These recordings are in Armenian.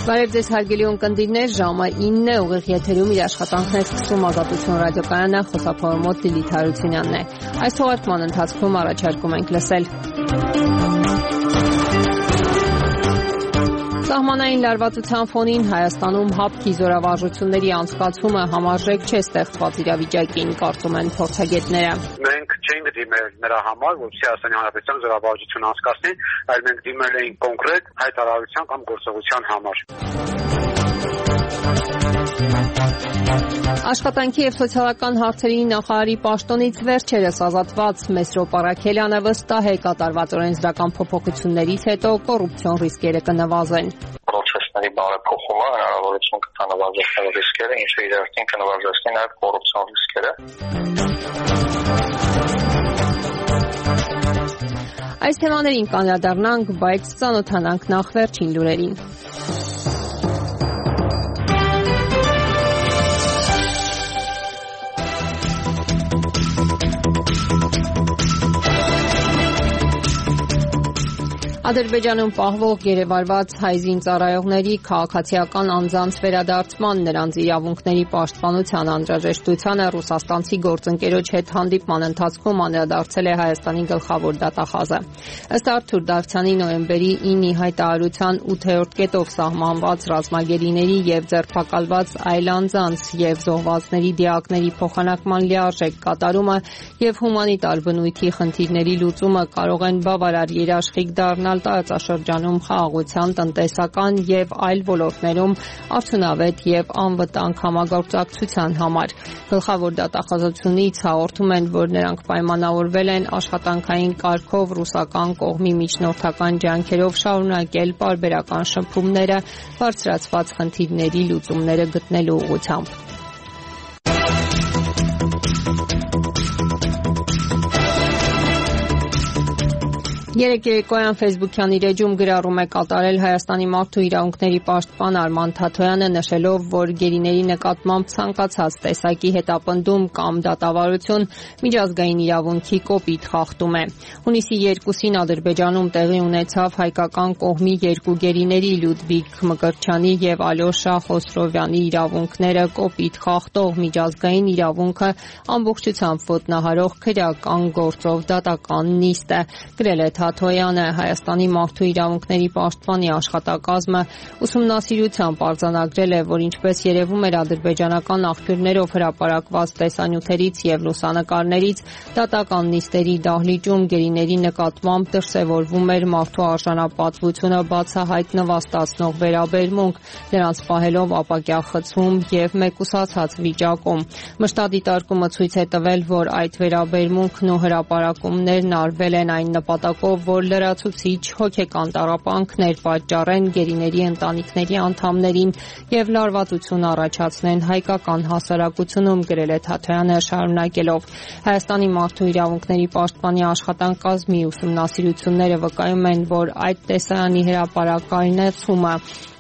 Բարև ձեզ հարգելի ունկնդիրներ, ժամը 9 է, ուղիղ եթերում իր աշխատանքն է սկսում Ազատություն ռադիոկայանը, խոսափողի մոտ Լիլիթ Հարությունյանն է։ Այս թողարկման ընթացքում առաջարկում ենք լսել Սահմանային լարվածության ֆոնին Հայաստանում հապկի զորավարժությունների անցկացումը համարժեք չէ ստեղծված իրավիճակին, կարծում են փորձագետները։ Մենք չենք դիմել նրա համար, որպեսզի Հայաստանի Հանրապետության զորավարժություն անցկացնի, այլ մենք դիմել էինք կոնկրետ հայտարարության կամ գործողության համար։ Աշխատանքի և սոցիալական հարցերի նախարարի պաշտոնից վերջերս ազատված Մեսրոպ Առաքելյանը վստահ է կատարված օրենսդրական փոփոխություններից հետո կոռուպցիոն ռիսկերը կնվազեն։ Պրոցեսների բարեփոխումը հնարավորություն կտա նվազեցնել ռիսկերը, ինչը իր արդեն կնվազեցնի նաև կոռուպցիոն ռիսկերը։ Այս թեմաներին կանդրադառնանք, բայց ծանոթանանք նախ վերջին լուրերին։ Ադրբեջանում պահվող գերեվարված հայ զինծառայողների քաղաքացիական անձանց վերադարձման, նրանց իրավունքների պաշտպանության անհրաժեշտությանը ռուսաստանցի գործընկերոջ հետ հանդիպման ընթացքում անդրադարձել է Հայաստանի գլխավոր դատախազը։ Ըստ Արթուր Դավթյանի նոյեմբերի 9-ի հայտարարության 8-րդ կետով սահմանված ռազմագերիների և ձերբակալված այլ անձանց և զոհվածների դիակների փոխանակման լիարժեք կատարումը և հումանիտար բնույթի խնդիրների լուծումը կարող են բավարար երաշխիք դառնալ տարածաշրջանում խաղաղության, տնտեսական և այլ ոլորտներում արդյունավետ և անվտանգ համագործակցության համար։ Գլխավոր դատախազությունից հաղորդում են, որ նրանք պայմանավորվել են աշխատանքային կարգով ռուսական կողմի միջնորդական ջանքերով շարունակել պարբերական շփումները բարձրացված խնդիրների լուծումները գտնելու ուղղությամբ։ Երեկ երեկոյան Facebook-յան իր էջում գրառում է կատարել Հայաստանի մարդու իրավունքների պաշտպան Արման Թաթոյանը, նշելով, որ գերիների նկատմամբ ցանկացած տեսակի հետապնդում կամ դատավարություն միջազգային իրավունքի կոպիտ խախտում է։ Հունիսի 2-ին Ադրբեջանում տեղի ունեցավ հայկական կողմի երկու գերիների Լյուդվիգ Մկրտչյանի և Ալյոշա Խոսրովյանի իրավունքները կոպիտ խախտող միջազգային իրավունքը ամբողջությամբ ոտնահարող քրեական գործով դատական նիստ է, գրել է Թաթոյանը։ Հայաստանի մարդու իրավունքների պաշտպանի աշխատակազմը ուսումնասիրությամբ արձանագրել է, որ ինչպես երևում էր ադրբեջանական աղբյուրներով հրապարակված տեսանյութերից և լուսանկարներից, դատական նիստերի դահլիճում գերիների նկատմամբ դրսևորվում էր մարդու արժանապատվությունը բացահայտ նվաստացնող վերաբերմունք, նրանց պահելով ապակյա խցում և մեկուսացած վիճակում։ Մշտադիտարկումը ցույց է տվել, որ այդ վերաբերմունքն ու հրապարակումներն արվել են այն նպատակով, որ լրացուցիչ հոգեկան տառապանքներ պատճառեն գերիների ընտանիքների անդամներին և լարվածություն առաջացնեն հայկական հասարակությունում, գրել է Թաթոյանը շարունակելով։ Հայաստանի մարդու իրավունքների պաշտպանի աշխատակազմի ուսումնասիրությունները վկայում են, որ այդ տեսարանի հրապարակայնացումը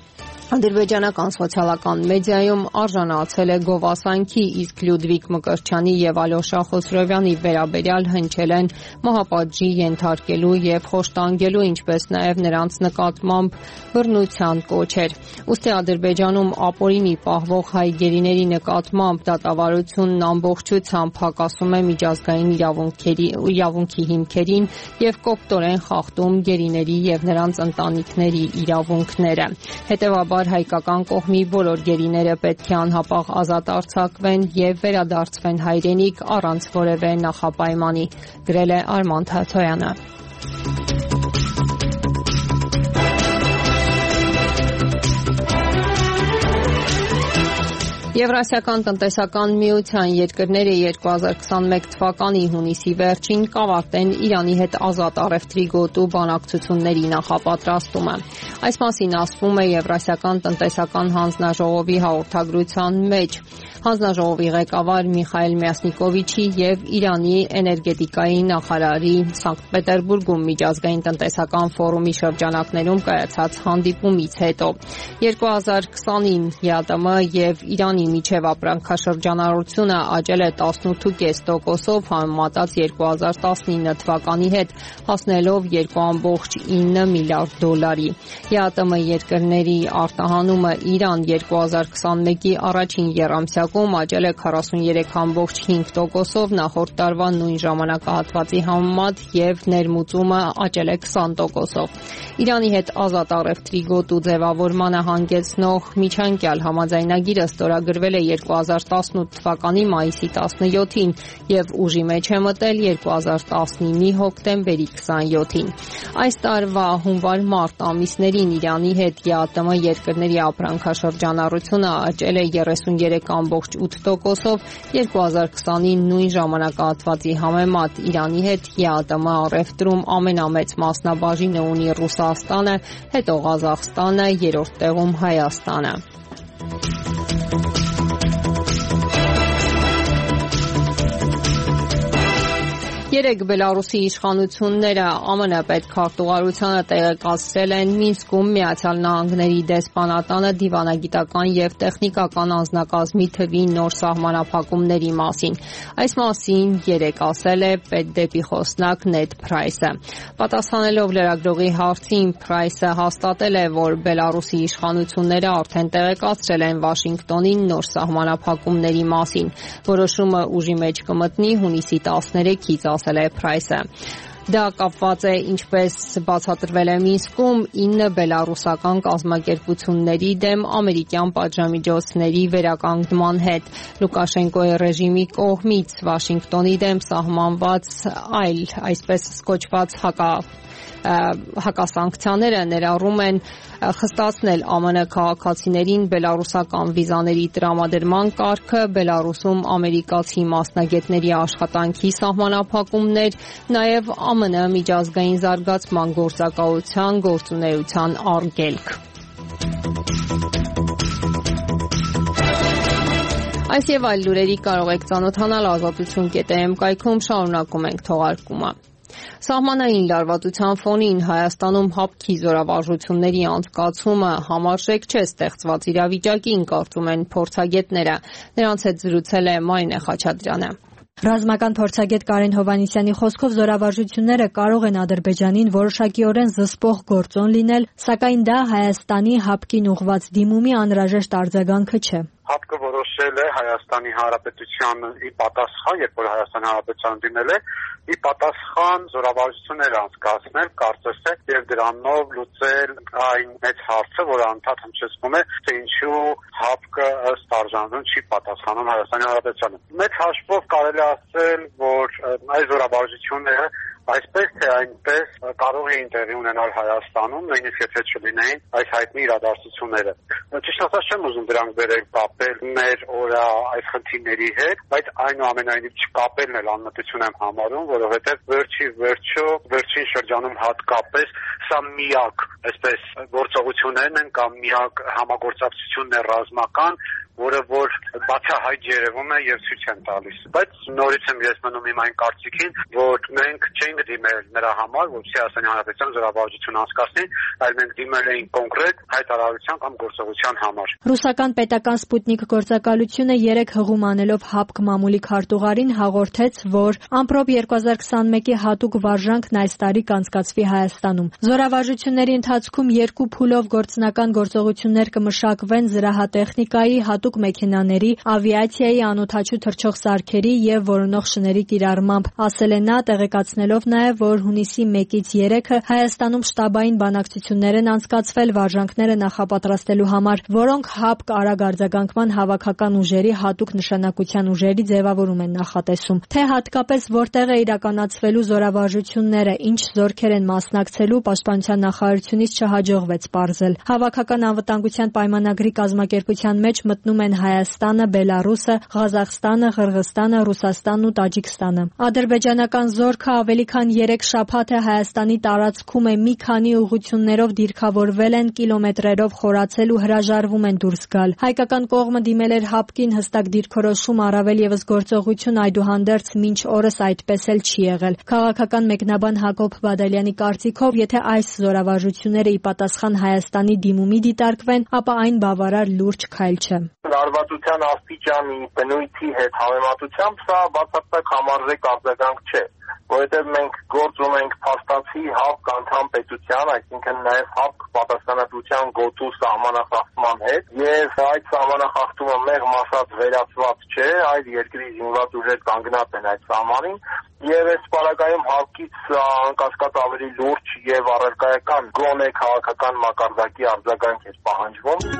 ադրբեջանական սոցիալական մեդիայում արժանացել է գովասանքի, իսկ Լյուդվիգ Մկրտչյանի և Ալյոշա Խոսրովյանի վերաբերյալ հնչել են մահապատժի ենթարկելու և խոշտանգելու, ինչպես նաև նրանց նկատմամբ բռնության կոչեր։ Ուստի Ադրբեջանում ապօրինի պահվող հայ գերիների նկատմամբ դատավարությունն ամբողջությամբ հակասում է միջազգային իրավունքի հիմքերին և կոպտորեն խախտում գերիների և նրանց ընտանիքների իրավունքները։ Հետևաբար հայկական կողմի բոլոր գերիները պետք է անհապաղ ազատ արձակվեն և վերադարձվեն հայրենիք առանց որևէ նախապայմանի, գրել է Արման Թաթոյանը։ Եվրասիական տնտեսական միության երկրները 2021 թվականի հունիսի վերջին կավարտեն Իրանի հետ ազատ առևտրի գոտու բանակցությունների նախապատրաստումը։ Այս մասին ասվում է Եվրասիական տնտեսական հանձնաժողովի հաղորդագրության մեջ։ Հանձնաժողովի ղեկավար Միխայել Մյասնիկովիչի և Իրանի էներգետիկայի նախարարի Սանկտ Պետերբուրգում միջազգային տնտեսական ֆորումի շրջանակներում կայացած հանդիպումից հետո 2020-ին ԵԱՏՄ և Իրանի միջև ապրանքաշրջանառությունը աճել է 18.5%-ով համեմատած 2019 թվականի հետ, հասնելով $2.9 միլիարդ։ ԵԱՏՄ երկրների արտահանումը Իրան 2021-ի առաջին եռամսյակում աճել է 43.5%-ով նախորդ տարվա նույն ժամանակահատվածի համեմատ եւ ներմուծումը աճել է 20%-ով։ Իրանի հետ ազատ առևտրի գոտու ձևավորմանը հանգեցնող միջանկյալ համաձայնագիրը ստորագրվել է 2018 թվականի մայիսի 17-ին եւ ուժի մեջ է մտել 2019-ի հոկտեմբերի 27-ին։ Այս տարվա հունվար-մարտ ամիսներին Իրանի հետ ԵԱՏՄ երկրների ապրանքաշրջանառությունը աճել է 33.8%-ով 2020-ի նույն ժամանակահատվածի համեմատ։ Իրանի հետ ԵԱՏՄ առևտրում ամենամեծ մասնաբաժինը ունի Ռուսաստանը, հետո Ղազախստանը, երրորդ տեղում Հայաստանը։ Երեկ Բելարուսի իշխանությունները ԱՄՆ պետքարտուղարությանը տեղեկացրել են Մինսկում Միացյալ Նահանգների դեսպանատանը դիվանագիտական եւ տեխնիկական անձնակազմի թվի նոր սահմանափակումների մասին։ Այս մասին երեկ ասել է պետդեպի խոսնակ Նեդ Փրայսը։ Պատասխանելով լրագրողի հարցին, Փրայսը հաստատել է, որ Բելարուսի իշխանությունները արդեն տեղեկացրել են Վաշինգտոնին նոր սահմանափակումների մասին։ Որոշումը ուժի մեջ կմտնի հունիսի 13-ից, ասել է Փրայսը։ Դա կապված է, ինչպես բացատրվել է Մինսկում, 9 բելարուսական կազմակերպությունների դեմ ամերիկյան պատժամիջոցների վերականգնման հետ։ Լուկաշենկոյի ռեժիմի կողմից Վաշինգտոնի դեմ սահմանված այլ այսպես կոչված հակասանկցիաները ներառում են խստացնել ԱՄՆ քաղաքացիներին բելարուսական վիզաների տրամադրման կարգը, Բելարուսում ամերիկացի մասնագետների աշխատանքի սահմանափակումներ, նաև ԱՄՆ միջազգային զարգացման գործակալության գործունեության արգելք։ Այս եւ այլ լուրերի կարող եք ծանոթանալ azatutun.am կայքում, շարունակում ենք թողարկումը։ Սահմանային լարվածության ֆոնին Հայաստանում հապկի զորավարժությունների անցկացումը համարժեք չէ ստեղծված իրավիճակին, կարծում են փորձագետները։ Նրանց հետ զրուցել է Մարինե Խաչատրյանը։ Ռազմական փորձագետ Կարեն Հովհաննիսյանի խոսքով զորավարժությունները կարող են Ադրբեջանին որոշակիորեն զսպող գործոն լինել, սակայն դա Հայաստանի հապկին ուղղված դիմումի անհրաժեշտ արձագանքը չէ։ Հապկը որոշել է Հայաստանի Հանրապետությանը ի պատասխան, երբ որ Հայաստանի Հանրապետությանը դիմել է, ի պատասխան զորավարժություններ անցկացնել, կարծես թե եւ դրանով լուծել այն մեծ հարցը, որը անդադ հնչեցնում է, թե ինչու հապկը ըստ արժանուն չի պատասխանում Հայաստանի Հանրապետությանը։ Մեծ հաշվով կարելի ասել, որ այս զորավարժությունները այսպես թե այնպես կարող էին տեղի ունենալ Հայաստանում, նույնիսկ եթե չլինեին այս հայտնի իրադարձությունները։ Ճիշտ ասած չեմ ուզում դրանք բերել կապել մեր օրա այս խնդիրների հետ, բայց այնուամենայնիվ չկապելն էլ անմտություն եմ համարում, որովհետև վերջին շրջանում հատկապես սա միակ այսպես գործողություններն են կամ միակ համագործակցությունն է ռազմական, որը որ բացահայտ երևում է եւ ցույց են տալիս։ Բայց նորից եմ ես մնում իմ այն կարծիքին, որ մենք չենք դիմել նրա համար, որ Հայաստանի Հանրապետության զորավարժություն անցկացնի, այլ մենք դիմել էինք կոնկրետ հայտարարության կամ գործողության համար։ Ռուսական պետական Սպուտնիկ գործակալությունը 3 հղում անելով հապկ մամուլի քարտուղարին հաղորդեց, որ ամպրոպ 2021-ի հատուկ վարժանքն այս տարի կանցկացվի Հայաստանում։ Զորավարժությունների ընթացքում 2 փուլով գործնական գործողություններ կմշակվեն զրահատեխնիկայի, հատուկ մեքենաների, ավիացիայի, անօդաչու թռչող սարքերի եւ որոնող շների կիրառմամբ, ասել է նա, տեղեկացնելով նաեւ, որ հունիսի 1-ից 3-ը Հայաստանում շտաբային բանակցություններ են անցկացվել վարժանքները նախապատրաստելու համար, որոնք հապկ արագ արձագանքման հավաքական ուժերի հատուկ նշանակության ուժերի ձևավորում են նախատեսում։ Թե հատկապես որտեղ է իրականացվելու զորավարժությունները, ինչ զորքեր են մասնակցելու, Պաշտպանության նախարարությունից չհաջողվեց պարզել։ Հավաքական անվտանգության պայմանագրի կազմակերպության մեջ մտնում են Հայաստանը, Բելարուսը, Ղազախստանը, Ղրղստանը, Ռուսաստանն ու Տաջիկստանը։ Ադրբեջանական զորքը ավելի քան 3 շաբաթ է Հայաստանի տարածքում է, մի քանի ուղղություններով դիրքավորվել են, կիլոմետրերով խորացել ու հրաժարվում են դուրս գալ։ Հայկական կողմը դիմել էր հապկին հստակ դիրքորոշում, առավել եւս գործողություն, այդուհանդերձ մինչ օրս այդպես էլ չի եղել։ Քաղաքական մեկնաբան Հակոբ Բադալյանի կարծիքով, եթե այս զորավարժությունները պարտությունները ի պատասխան Հայաստանի դիմումի դիտարկվեն, ապա այն բավարար լուրջ քայլ չէ։ Լարվածության աստիճանի բնույթի հետ համեմատությամբ սա բացարձակ համարժեք արձագանք չէ, որովհետև մենք գործ ունենք փաստացի ՀԱՊԿ անդամ պետության, այսինքն նաև ՀԱՊԿ պատասխանատվության գոտու սահմանախախտման հետ, եւ այդ սահմանախախտումը մեղմ ասած վերացված չէ, այլ երկրի զինված ուժեր կանգնած են այդ սահմանին, եւ այս պարագայում ՀԱՊԿ-ից անկասկած ավելի լուրջ եւ առարկայական գոնե քաղաքական մակարդակի արձագանք է պահանջվում։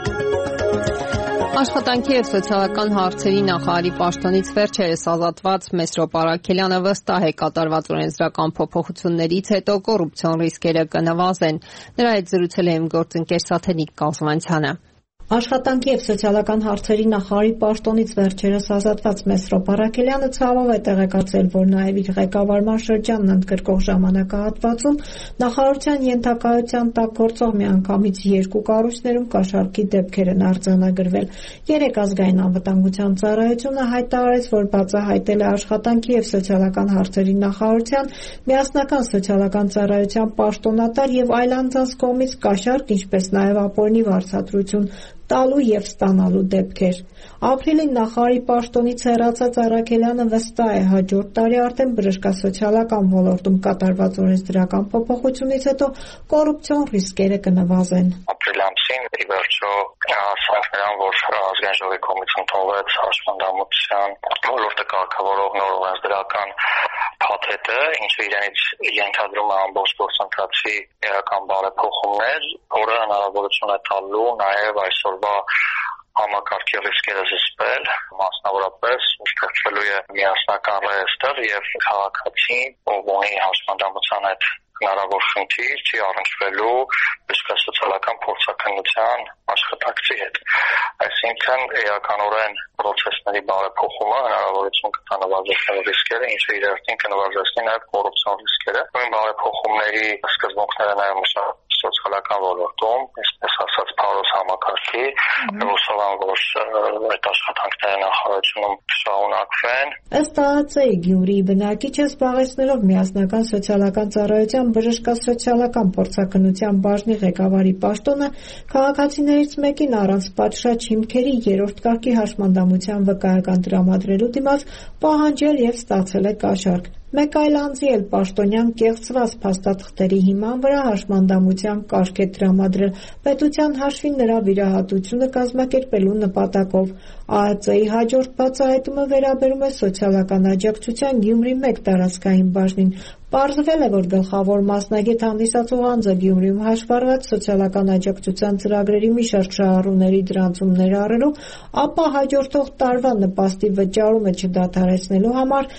Աշխատանքի եւ սոցիալական հարցերի նախարարի պաշտոնից վերջերս ազատված Մեսրոպ Արաքելյանը վստահ է կատարված օրենսդրական փոփոխություններից հետո կոռուպցիոն ռիսկերը կնվազեն։ Նրա հետ զրուցել է իմ գործընկեր Սաթենիկ Կազմանցյանը։ Աշխատանքի եւ սոցիալական հարցերի նախարարի պաշտոնից վերջերս ազատված Մեսրոպ Արաքելյանը ցավով է տեղեկացրել, որ նաեւ իր ղեկավարման շրջանն ընդգրկող ժամանակահատվածում նախարարության ենթակայության տակ գործող միանգամից 2 կառույցներում կաշառքի դեպքեր են արձանագրվել։ 3 ազգային անվտանգության ծառայությունը հայտարարեց, որ բացահայտել է աշխատանքի եւ սոցիալական հարցերի նախարարության, միասնական սոցիալական ծառայության պաշտոնատար եւ այլ անձանց կողմից կաշառք, ինչպես նաեւ ապօրինի վարձատրություն տալու եւ ստանալու դեպքեր։ Ապրիլին նախարարի պաշտոնից հեռացած Արաքելյանը վստահ է հաջորդ տարի արդեն բժշկասոցիալական ոլորտում կատարված օրենսդրական փոփոխությունից հետո կոռուպցիոն ռիսկերը կնվազեն։ Ապրիլ ամսին ի վերջո ասենք նրան, որ ազգային ժողովի կողմից ընդունվեց հաշվանդամության ոլորտը կարգավորող նոր օրենսդրական փաթեթը, ինչը իրենից ենթադրում է ամբողջ գործընթացի էական բարեփոխումներ, որը հնարավորություն է տալու նաև այսօրվա համակարգի ռիսկերը զսպել, մասնավորապես ստեղծվելու է միասնական ռեեստր եւ քաղաքացին, ով ունի հաշվանդամության հետ հնարավոր խնդիր չի առնչվելու բժշկասոցիալական փորձաքննության աշխատակցի հետ։ Այսինքն էականորեն պրոցեսների բարեփոխումը հնարավորություն կտա նվազեցնել ռիսկերը, ինչը իր հերթին կնվազեցնի նաև կոռուպցիոն ռիսկերը։ Նույն բարեփոխումների սկզբունքները նաև սոցիալական ոլորտում, այսպես ասած, փարոս համակարգի, հուսով եմ, որ այդ աշխատանքները նախարարությունում շարունակվեն։ Ըստ ԱԱԾ-ի Գյումրիի բնակիչը զբաղեցնելով միասնական սոցիալական ծառայության բժշկասոցիալական փորձաքննության բաժնի ղեկավարի պաշտոնը, քաղաքացիներից մեկին առանց պատշաճ հիմքերի 3-րդ կարգի հաշմանդամության վկայական տրամադրելու դիմաց պահանջել եւ ստացել է կաշառք։ Մեկ այլ անձի էլ պաշտոնյան կեղծված փաստաթղթերի հիման վրա հաշմանդամության կարգ է տրամադրել պետության հաշվին նրա վիրահատությունը կազմակերպելու նպատակով։ ԱԱԾ-ի հաջորդ բացահայտումը վերաբերում է սոցիալական աջակցության Գյումրի 1 տարածքային բաժնին։ Պարզվել է, որ գլխավոր մասնագետ հանդիսացող անձը Գյումրիում հաշվառված սոցիալական աջակցության ծրագրերի մի շարք շահառուների դրանցումներ առելու, ապա հաջորդող տարվա նպաստի վճարումը չդադարեցնելու համար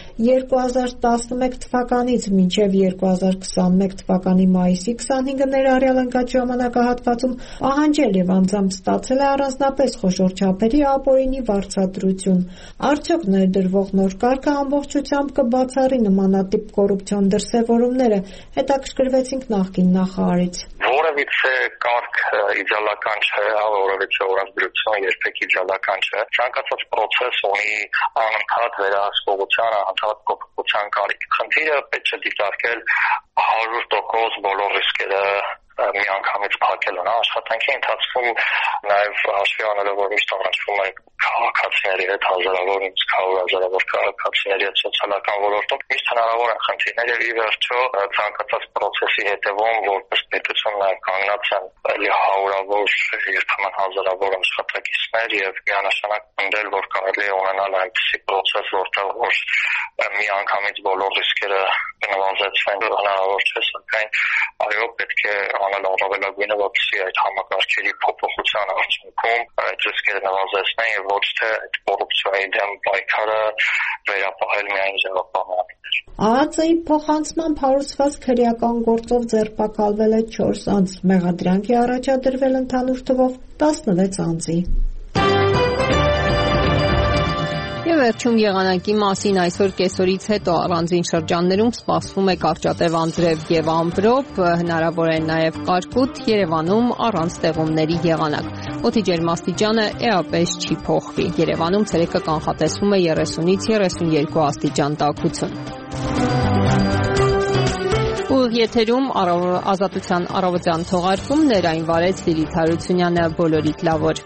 2011 թվականից մինչև 2021 թվականի մայիսի 25-ը ներառյալ ընկած ժամանակահատվածում պահանջել եւ անձամբ ստացել է առանձնապես խոշոր չափերի ապօրինի վարձատրություն։ Արդյոք ներդրվող նոր կարգը ամբողջությամբ կբացառի նմանատիպ կոռուպցիոն դրսևորումները, հետաքրքրվեցինք նախկին նախարարից։ Որևիցե կարգ իդեալական չէ, որևիցե օրենսդրություն երբեք իդեալական չէ։ Ցանկացած պրոցես ունի անընդհատ վերահսկողության, անընդհատ փոփոխության կարիք։ Խնդիրը պետք է դիտարկել 100% բոլոր ռիսկերը միանգամից փակելն է։ Աշխատանքի ընթացքում նաև հաշվի առնելով, որ միշտ առնչվում է քաղաքացիների հետ, հազարավոր, իսկ 100,000-ավոր քաղաքացիների հետ սոցիալական ոլորտում, միշտ հնարավոր են խնդիրներ եւ ի վերջո ցանկացած պրոցեսի հետևում որպես պետություն նաև կանգնած են էլի 100-ավոր, երբեմն 1000-ավոր աշխատակիցներ եւ միանշանակ ընդել, որ կարելի է ունենալ այնպիսի պրոցես, որտեղ որ միանգամից բոլոր ռիսկերը կնվազեցվեն, հնարավոր չէ, սակայն այո, պետք է անել առավելագույնը, որպեսզի այդ համակարգերի փոփոխության արդյունքում այդ ռիսկերը նվազեցնեն եւ ոչ թե այդ կոռուպցիայի դեմ պայքարը վերապահել միայն ձևապահմաններ։ ԱԱԾ-ի փոխանցմամբ հարուցված քրեական գործով ձերբակալվել է 4 անձ, մեղադրանք է առաջադրվել ընդհանուր թվով 16 անձի։ Եվ վերջում եղանակի մասին այսօր կեսօրից հետո առանձին շրջաններում սպասվում է կարճատև անձրև եւ ամպրոպ, հնարավոր է նաեւ կարկուտ, Երևանում առանց ստեղումների եղանակ։ Օդի ջերմաստիճանը էապես չի փոխվի։ Երևանում ցերեկը կանխատեսվում է 30-ից 32 աստիճան տաքություն։ Ուղիղ եթերում Ազատության առավոտյան թողարկումներ, այն վարեց Լիլիթ Հարությունյանը, բոլորիդ լավ օր։